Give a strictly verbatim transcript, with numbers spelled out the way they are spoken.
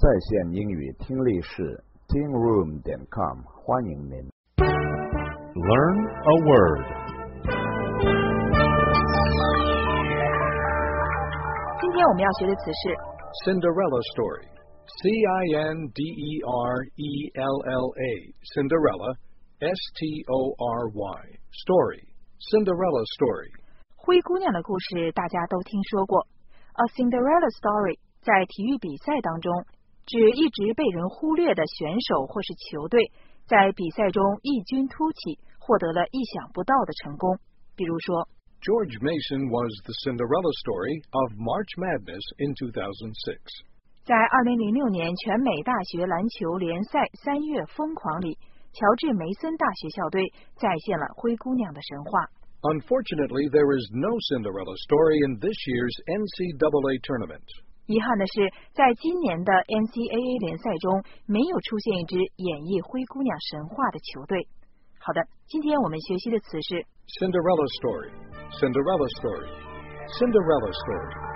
在线英语听力室 听 room 点 com 欢迎您。 Learn a word. 今天我们要学的词是 Cinderella story. C I N D E R E L L A. Cinderella. S T O R Y. Story. Cinderella story. 灰姑娘的故事大家都听说过。A Cinderella story 在体育比赛当中，指一直被人忽略的选手或是球队，在比赛中异军突起，获得了意想不到的成功。比如说 George Mason was the Cinderella story of March Madness in two thousand six. 在二零零六年全美大学篮球联赛三月疯狂里，乔治梅森大学校队再现了灰姑娘的神话。 Unfortunately, there is no Cinderella story in this year's N C double A tournament. 遗憾的是，在今年的 N C double A 联赛中，没有出现一支演绎灰姑娘神话的球队。好的，今天我们学习的词是 Cinderella story. Cinderella story. Cinderella story.